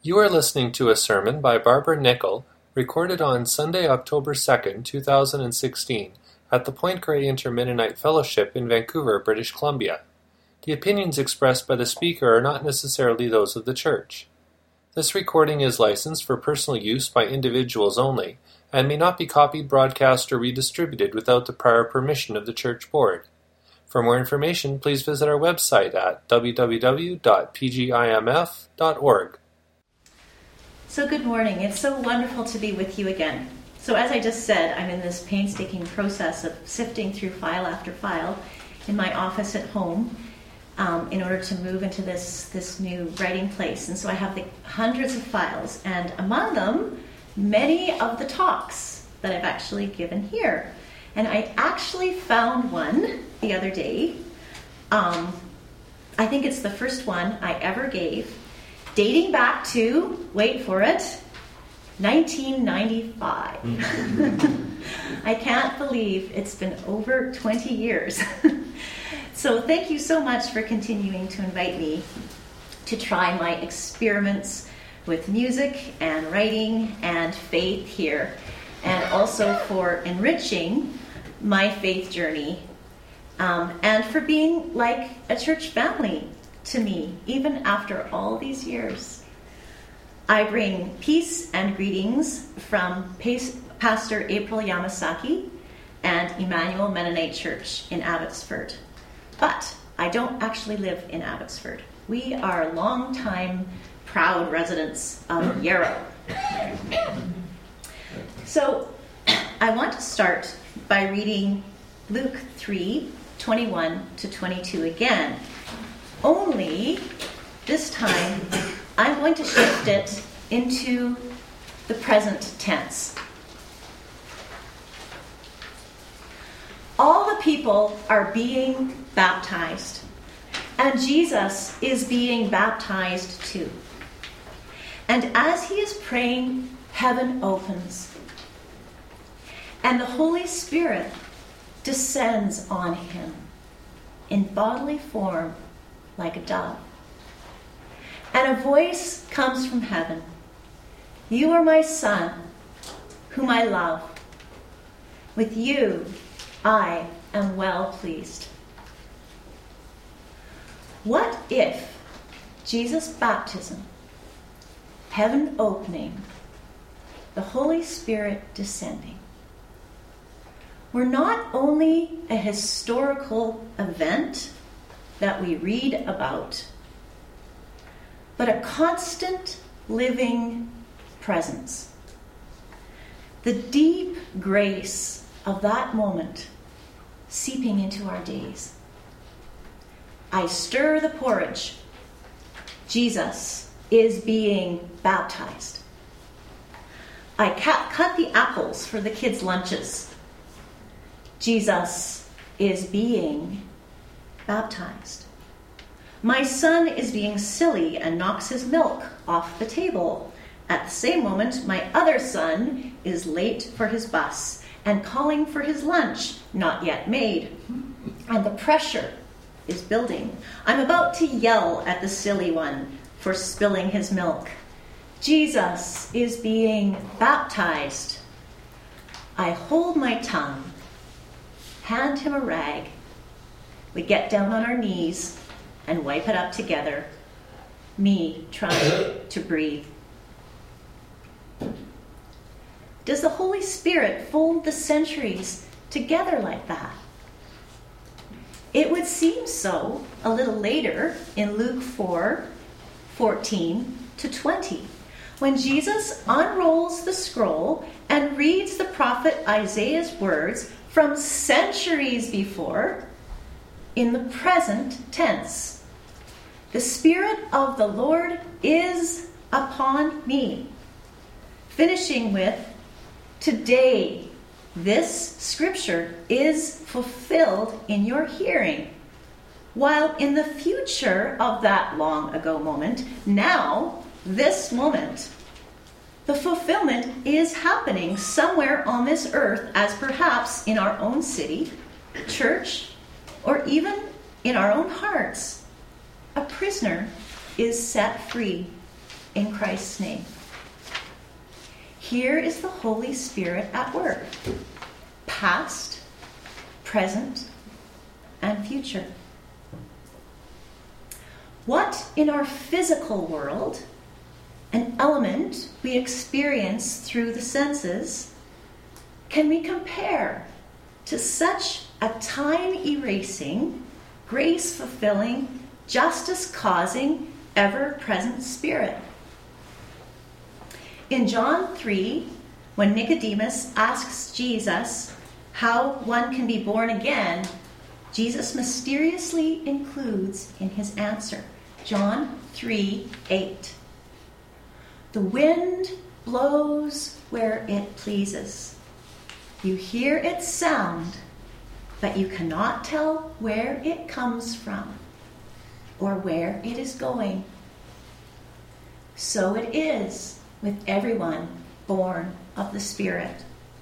You are listening to a sermon by Barbara Nickel, recorded on Sunday, October 2nd, 2016, at the Point Grey Inter-Mennonite Fellowship in Vancouver, British Columbia. The opinions expressed by the speaker are not necessarily those of the church. This recording is licensed for personal use by individuals only, and may not be copied, broadcast, or redistributed without the prior permission of the church board. For more information, please visit our website at www.pgimf.org. So good morning. It's so wonderful to be with you again. So as I just said, I'm in this painstaking process of sifting through file after file in my office at home in order to move into this new writing place. And so I have hundreds of files, and among them, many of the talks that I've actually given here. And I actually found one the other day. I think it's the first one I ever gave, dating back to, wait for it, 1995. I can't believe it's been over 20 years. So thank you so much for continuing to invite me to try my experiments with music and writing and faith here, and also for enriching my faith journey, and for being like a church family to me, even after all these years. I bring peace and greetings from Pastor April Yamasaki and Emmanuel Mennonite Church in Abbotsford. But I don't actually live in Abbotsford. We are longtime proud residents of Yarrow. So I want to start by reading Luke 3:21-22 again. Only this time I'm going to shift it into the present tense. All the people are being baptized, and Jesus is being baptized too. And as he is praying, heaven opens, and the Holy Spirit descends on him in bodily form like a dove. And a voice comes from heaven, "You are my Son, whom I love. With you I am well pleased." What if Jesus' baptism, heaven opening, the Holy Spirit descending, were not only a historical event that we read about, but a constant living presence? The deep grace of that moment seeping into our days. I stir the porridge. Jesus is being baptized. I cut the apples for the kids' lunches. Jesus is being baptized. My son is being silly and knocks his milk off the table. At the same moment, my other son is late for his bus and calling for his lunch, not yet made. And the pressure is building. I'm about to yell at the silly one for spilling his milk. Jesus is being baptized. I hold my tongue, hand him a rag. We get down on our knees and wipe it up together, me trying to breathe. Does the Holy Spirit fold the centuries together like that? It would seem so a little later in Luke 4:14-20, when Jesus unrolls the scroll and reads the prophet Isaiah's words from centuries before in the present tense. The Spirit of the Lord is upon me. Finishing with, today this scripture is fulfilled in your hearing. While in the future of that long ago moment, now, this moment, the fulfillment is happening somewhere on this earth, as perhaps in our own city, church, or even in our own hearts. A prisoner is set free in Christ's name. Here is the Holy Spirit at work, past, present, and future. What in our physical world, an element we experience through the senses, can we compare to such a time-erasing, grace-fulfilling, justice-causing, ever-present Spirit? In John 3, when Nicodemus asks Jesus how one can be born again, Jesus mysteriously includes in his answer, John 3:8. The wind blows where it pleases. You hear its sound, but you cannot tell where it comes from or where it is going. So it is with everyone born of the Spirit.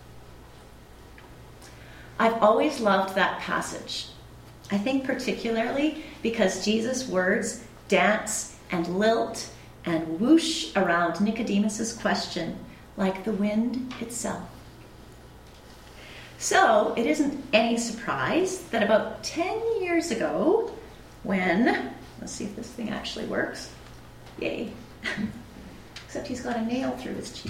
I've always loved that passage. I think particularly because Jesus' words dance and lilt and whoosh around Nicodemus's question like the wind itself. So it isn't any surprise that about 10 years ago, when, let's see if this thing actually works. Yay. Except he's got a nail through his cheek.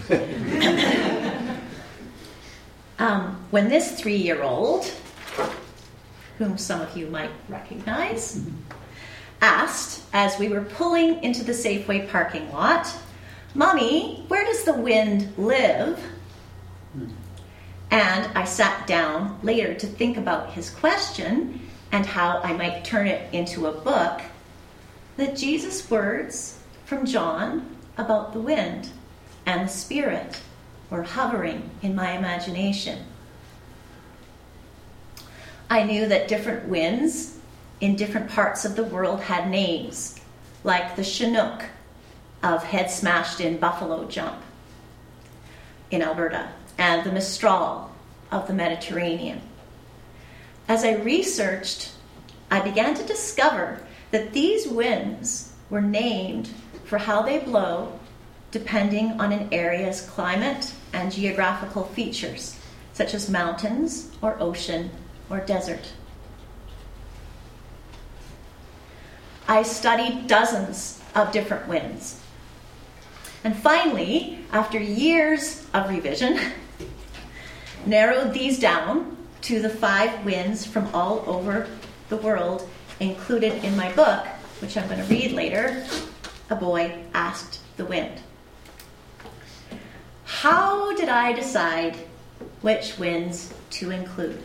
When this 3-year-old, whom some of you might recognize, asked, as we were pulling into the Safeway parking lot, "Mommy, where does the wind live?" And I sat down later to think about his question and how I might turn it into a book, that Jesus' words from John about the wind and the Spirit were hovering in my imagination. I knew that different winds in different parts of the world had names, like the Chinook of Head Smashed In Buffalo Jump in Alberta, and the Mistral of the Mediterranean. As I researched, I began to discover that these winds were named for how they blow depending on an area's climate and geographical features, such as mountains or ocean or desert. I studied dozens of different winds. And finally, after years of revision, narrowed these down to the 5 winds from all over the world included in my book, which I'm going to read later, A Boy Asked the Wind. How did I decide which winds to include?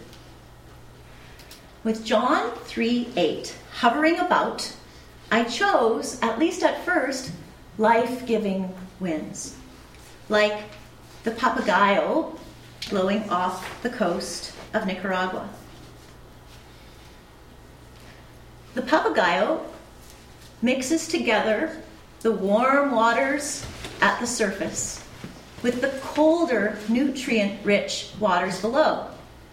With John 3:8 hovering about, I chose, at least at first, life-giving winds, like the Papagayo blowing off the coast of Nicaragua. The Papagayo mixes together the warm waters at the surface with the colder, nutrient-rich waters below.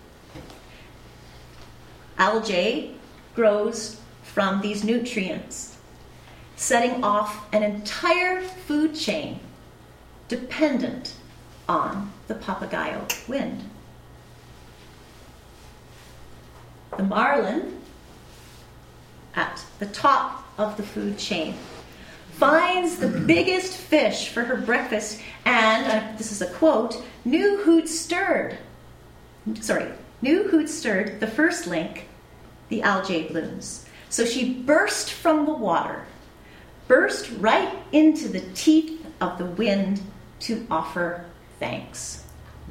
Algae grows from these nutrients, setting off an entire food chain dependent on the Papagayo wind. The marlin, at the top of the food chain, finds the biggest fish for her breakfast and, this is a quote, knew who'd stirred the first link, the algae blooms. So she burst from the water, burst right into the teeth of the wind to offer thanks.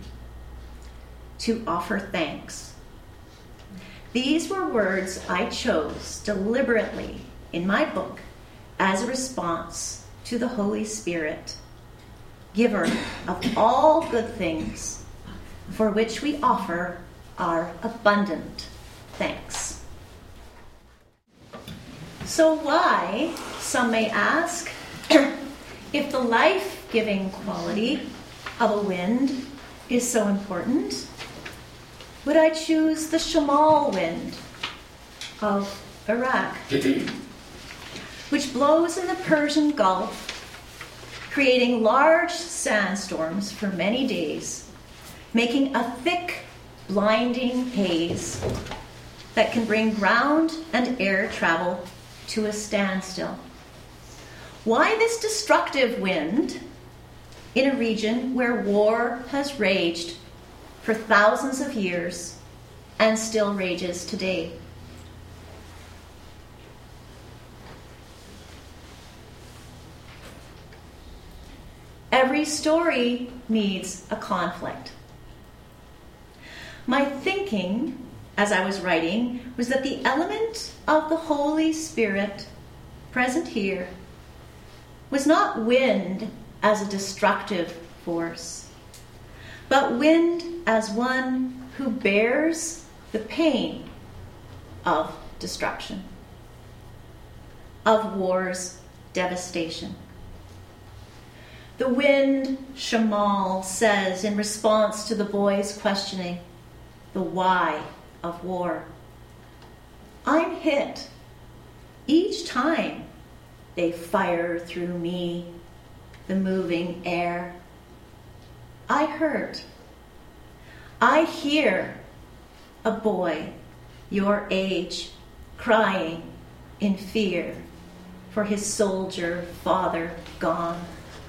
To offer thanks. These were words I chose deliberately in my book as a response to the Holy Spirit, giver of all good things, for which we offer our abundant thanks. So why, some may ask, if the life-giving quality of a wind is so important, would I choose the Shamal wind of Iraq, which blows in the Persian Gulf, creating large sandstorms for many days, making a thick, blinding haze that can bring ground and air travel to a standstill. Why this destructive wind in a region where war has raged for thousands of years and still rages today? Every story needs a conflict. My thinking, as I was writing, was that the element of the Holy Spirit present here was not wind as a destructive force, but wind as one who bears the pain of destruction, of war's devastation. The wind, Shamal says in response to the boys questioning the why of war. I'm hit each time they fire through me, the moving air. I hurt. I hear a boy your age crying in fear for his soldier father gone.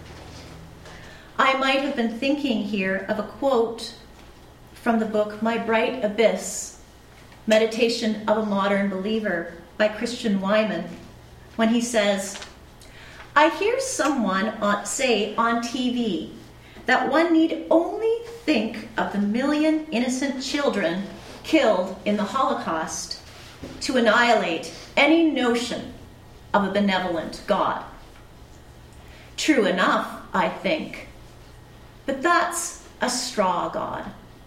I might have been thinking here of a quote from the book My Bright Abyss, Meditation of a Modern Believer by Christian Wyman, when he says, I hear someone say on TV that one need only think of the million innocent children killed in the Holocaust to annihilate any notion of a benevolent God. True enough, I think. But that's a straw God,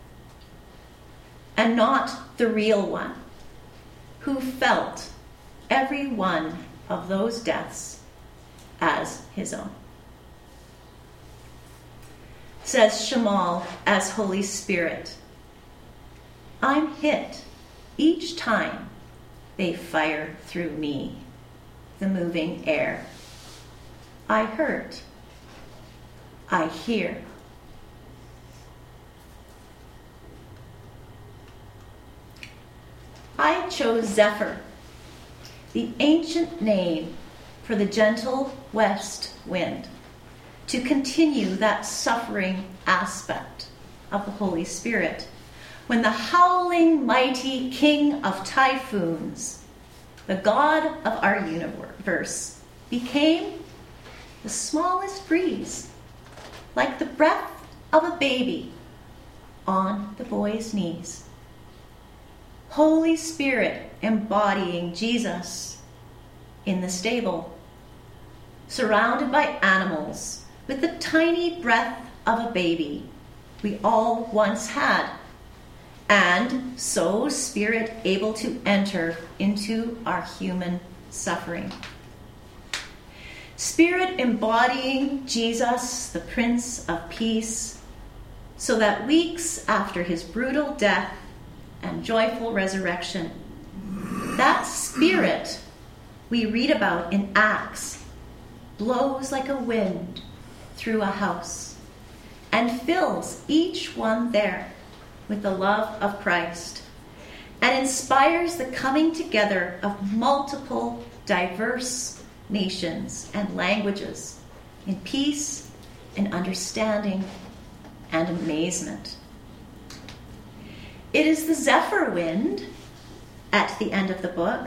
and not the real one, who felt every one of those deaths as his own. Says Shamal as Holy Spirit, I'm hit each time they fire through me, the moving air. I hurt. I hear. I chose Zephyr, the ancient name for the gentle west wind, to continue that suffering aspect of the Holy Spirit. When the howling mighty king of typhoons, the God of our universe, became the smallest breeze, like the breath of a baby on the boy's knees. Holy Spirit embodying Jesus in the stable, surrounded by animals with the tiny breath of a baby we all once had, and so Spirit able to enter into our human suffering. Spirit embodying Jesus, the Prince of Peace, so that weeks after his brutal death and joyful resurrection, that Spirit we read about in Acts blows like a wind through a house and fills each one there with the love of Christ and inspires the coming together of multiple diverse nations and languages in peace and understanding and amazement. It is the Zephyr wind at the end of the book.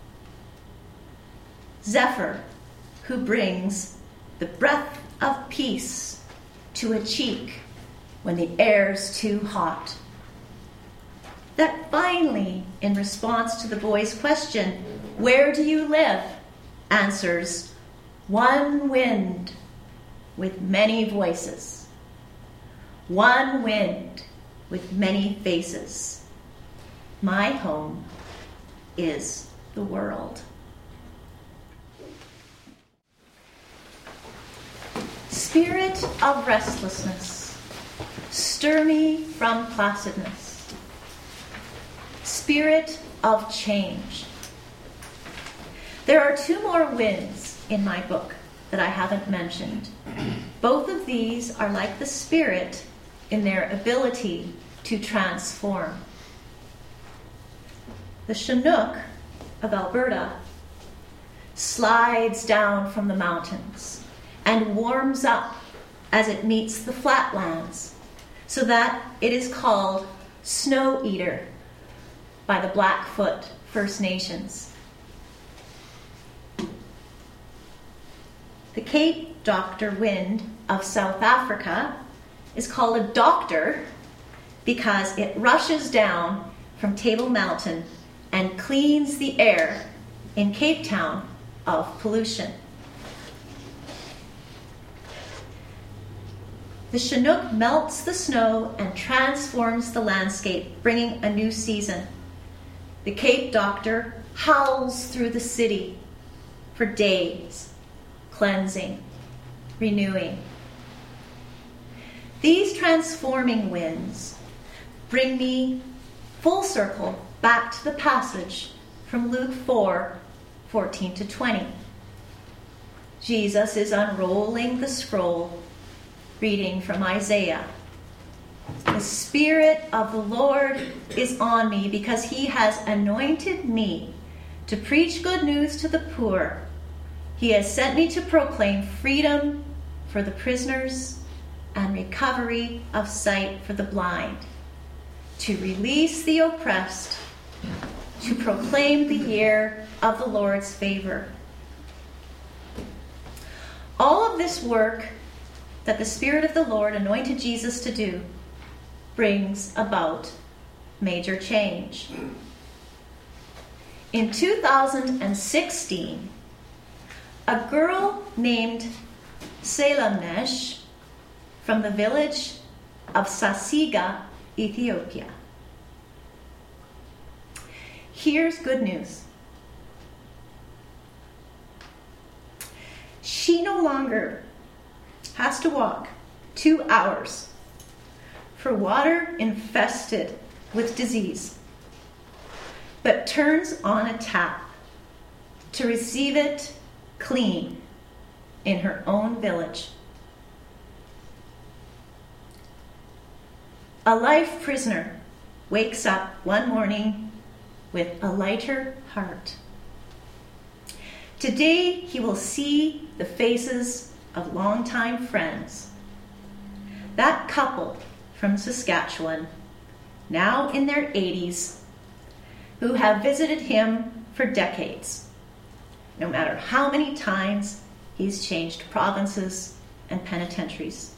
Zephyr, who brings the breath of peace to a cheek when the air's too hot. That finally, in response to the boy's question, where do you live? Answers, one wind with many voices. One wind with many faces. My home is the world. Spirit of restlessness, stir me from placidness. Spirit of change. There are two more winds in my book that I haven't mentioned. Both of these are like the Spirit in their ability to transform. The Chinook of Alberta slides down from the mountains and warms up as it meets the flatlands, so that it is called Snow Eater by the Blackfoot First Nations. The Cape Doctor wind of South Africa is called a doctor because it rushes down from Table Mountain and cleans the air in Cape Town of pollution. The Chinook melts the snow and transforms the landscape, bringing a new season. The Cape Doctor howls through the city for days, cleansing, renewing. These transforming winds bring me full circle back to the passage from Luke 4:14-20. Jesus is unrolling the scroll, reading from Isaiah. The Spirit of the Lord is on me because he has anointed me to preach good news to the poor. He has sent me to proclaim freedom for the prisoners and recovery of sight for the blind, to release the oppressed, to proclaim the year of the Lord's favor. All of this work that the Spirit of the Lord anointed Jesus to do brings about major change. In 2016, a girl named Selamnesh from the village of Sasiga, Ethiopia. Here's good news. She no longer has to walk 2 hours for water infested with disease, but turns on a tap to receive it clean in her own village. A life prisoner wakes up one morning with a lighter heart. Today he will see the faces of longtime friends. That couple from Saskatchewan, now in their 80s, who have visited him for decades, no matter how many times he's changed provinces and penitentiaries.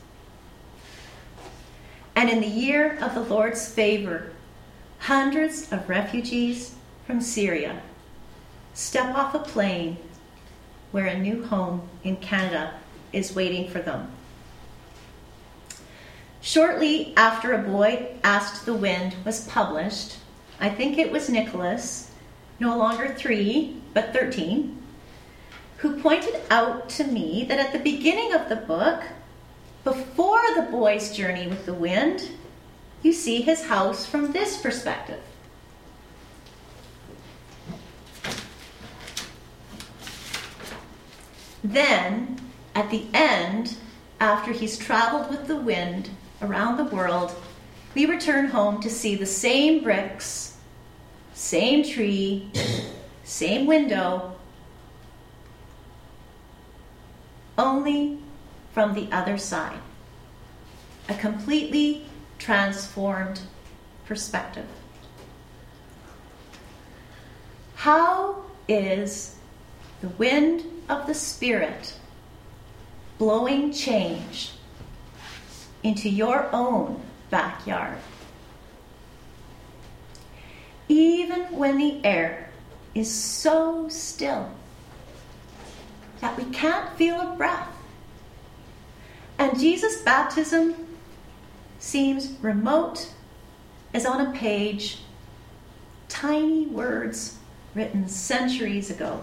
And in the year of the Lord's favor, hundreds of refugees from Syria step off a plane where a new home in Canada is waiting for them. Shortly after A Boy Asked the Wind was published, I think it was Nicholas, no longer 3, but 13, who pointed out to me that at the beginning of the book, before the boy's journey with the wind, you see his house from this perspective. Then, at the end, after he's traveled with the wind around the world, we return home to see the same bricks, same tree, same window, only from the other side. A completely transformed perspective. How is the wind of the Spirit blowing change into your own backyard? Even when the air is so still that we can't feel a breath, and Jesus' baptism seems remote as on a page, tiny words written centuries ago.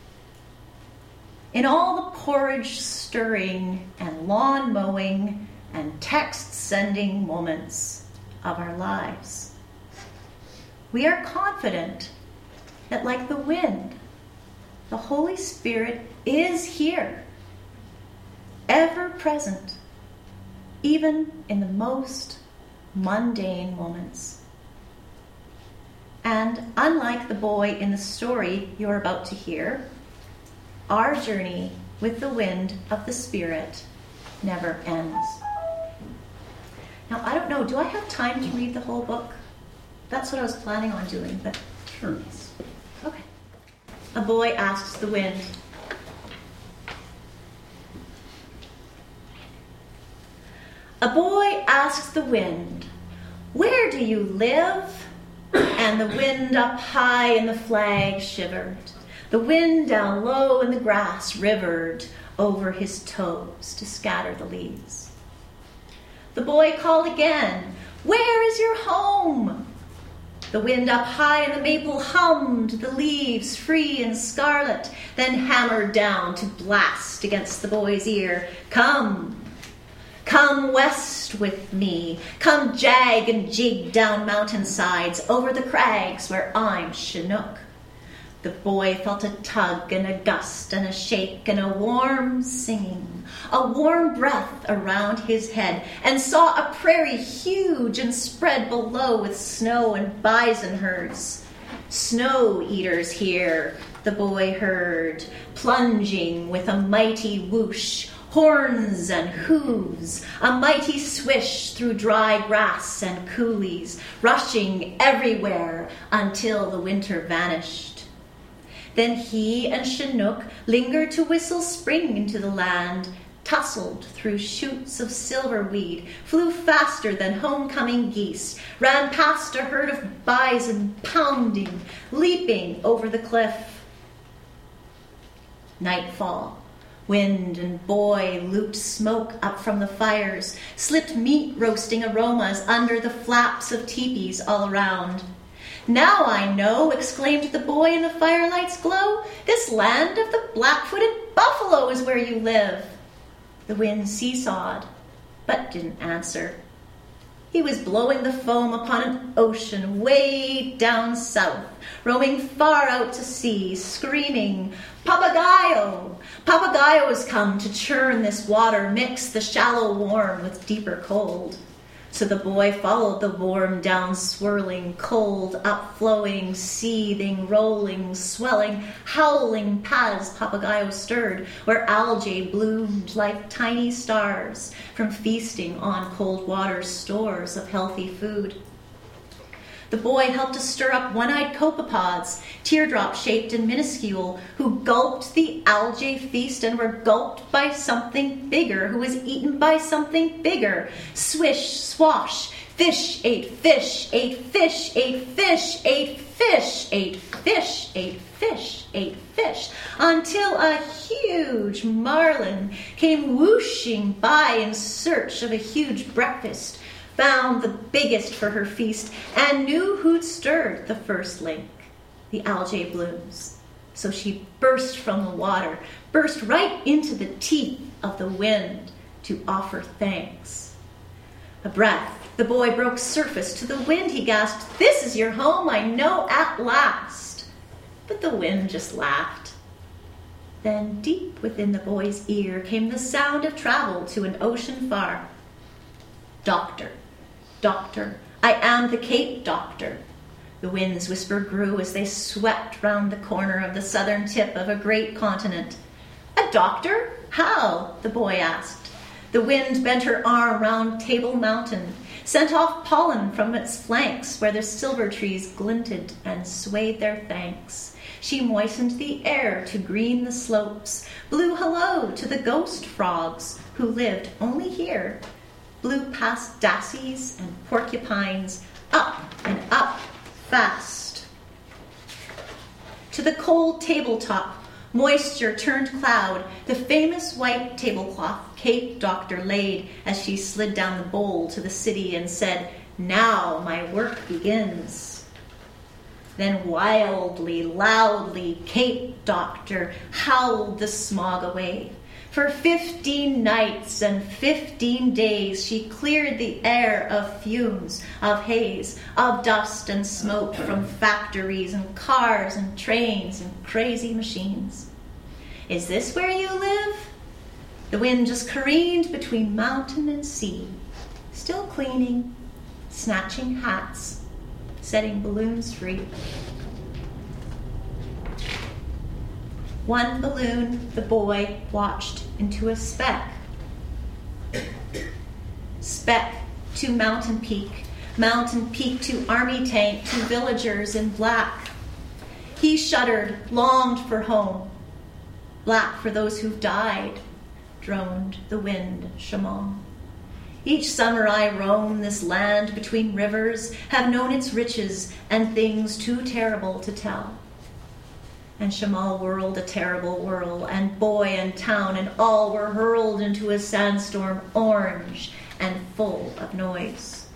In all the porridge stirring and lawn mowing and text sending moments of our lives, we are confident that, like the wind, the Holy Spirit is here, ever present, even in the most mundane moments. And unlike the boy in the story you're about to hear, our journey with the wind of the Spirit never ends. Now, I don't know, do I have time to read the whole book? That's what I was planning on doing, but... Sure. Okay. A boy asks the wind. A boy asks the wind, "Where do you live?" And the wind up high and the flag shivered. The wind down low and the grass rivered over his toes to scatter the leaves. The boy called again, "Where is your home?" The wind up high and the maple hummed, the leaves free and scarlet, then hammered down to blast against the boy's ear. Come west with me. Come jag and jig down mountainsides, over the crags where I'm Chinook. The boy felt a tug and a gust and a shake and a warm singing, a warm breath around his head, and saw a prairie huge and spread below with snow and bison herds. Snow eaters here, the boy heard, plunging with a mighty whoosh, horns and hooves, a mighty swish through dry grass and coulees, rushing everywhere until the winter vanished. Then he and Chinook lingered to whistle spring into the land, tussled through shoots of silverweed, flew faster than homecoming geese, ran past a herd of bison pounding, leaping over the cliff. Nightfall. Wind and boy looped smoke up from the fires, slipped meat roasting aromas under the flaps of teepees all around. "Now I know," exclaimed the boy in the firelight's glow. "This land of the black-footed buffalo is where you live." The wind seesawed, but didn't answer. He was blowing the foam upon an ocean way down south, roaming far out to sea, screaming, "Papagayo! Papagayo's come to churn this water, mix the shallow warm with deeper cold." So the boy followed the warm down swirling, cold upflowing, seething, rolling, swelling, howling paths Papagayo stirred, where algae bloomed like tiny stars from feasting on cold water's stores of healthy food. The boy helped to stir up one-eyed copepods, teardrop-shaped and minuscule, who gulped the algae feast and were gulped by something bigger, who was eaten by something bigger. Swish, swash, fish ate fish, ate fish, ate fish, ate fish, ate fish, ate fish, ate fish, until a huge marlin came whooshing by in search of a huge breakfast, found the biggest for her feast, and knew who'd stirred the first link, the algae blooms. So she burst from the water, burst right into the teeth of the wind to offer thanks. A breath, the boy broke surface. To the wind he gasped, "This is your home, I know at last." But the wind just laughed. Then deep within the boy's ear came the sound of travel to an ocean far. "Doctor, doctor, I am the Cape Doctor." The wind's whisper grew as they swept round the corner of the southern tip of a great continent. "A doctor? How?" the boy asked. The wind bent her arm round Table Mountain, sent off pollen from its flanks where the silver trees glinted and swayed their thanks. She moistened the air to green the slopes, blew hello to the ghost frogs who lived only here, blew past dassies and porcupines, up and up fast. To the cold tabletop, moisture turned cloud, the famous white tablecloth Cape Doctor laid as she slid down the bowl to the city and said, "Now my work begins." Then wildly, loudly, Cape Doctor howled the smog away. For 15 nights and 15 days she cleared the air of fumes, of haze, of dust and smoke from factories and cars and trains and crazy machines. "Is this where you live?" The wind just careened between mountain and sea, still cleaning, snatching hats, setting balloons free. One balloon the boy watched into a speck. Speck to mountain peak to army tank, to villagers in black. He shuddered, longed for home. Black for those who've died, droned the wind, Shamal. Each summer I roam this land between rivers, have known its riches and things too terrible to tell. And Shamal whirled a terrible whirl, and boy and town and all were hurled into a sandstorm, orange and full of noise.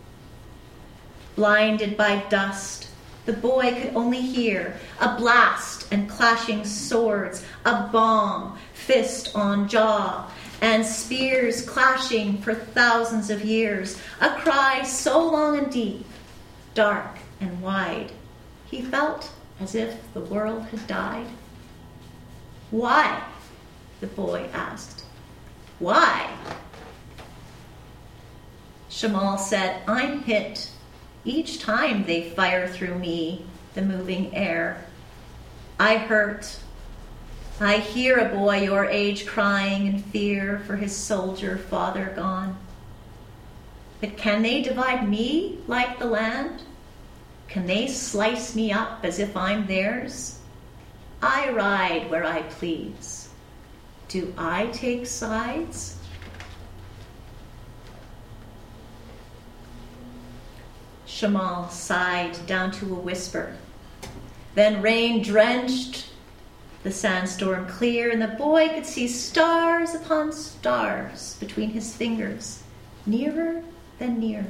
Blinded by dust, the boy could only hear a blast and clashing swords, a bomb, fist on jaw, and spears clashing for thousands of years, a cry so long and deep, dark and wide, he felt as if the world had died. Why? The boy asked. Why? Shamal said, I'm hit each time they fire through me, the moving air. I hurt. I hear a boy your age crying in fear for his soldier father gone. But can they divide me like the land? Can they slice me up as if I'm theirs? I ride where I please. Do I take sides? Shamal sighed down to a whisper. Then rain drenched the sandstorm clear, and the boy could see stars upon stars between his fingers, nearer than near.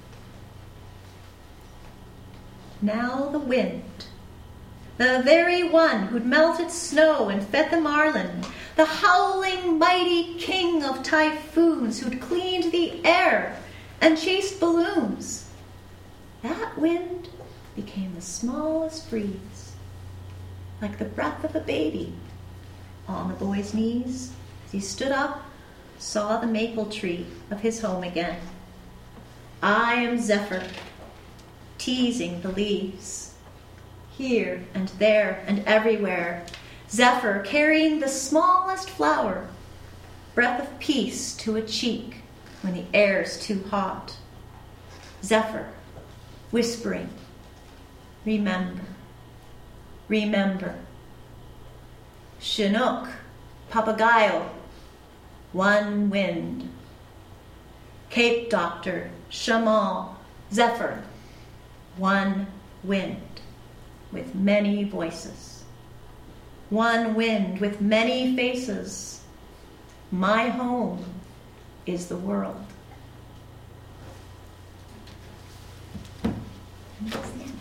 Now the wind, the very one who'd melted snow and fed the marlin, the howling mighty king of typhoons who'd cleaned the air and chased balloons, that wind became the smallest breeze, like the breath of a baby, on the boy's knees as he stood up, saw the maple tree of his home again. I am Zephyr, teasing the leaves, here and there and everywhere. Zephyr carrying the smallest flower, breath of peace to a cheek when the air's too hot. Zephyr, whispering, remember, remember. Chinook, Papagayo, one wind. Cape Doctor, Shamal, Zephyr, one wind with many voices. One wind with many faces. My home is the world. And that's the end.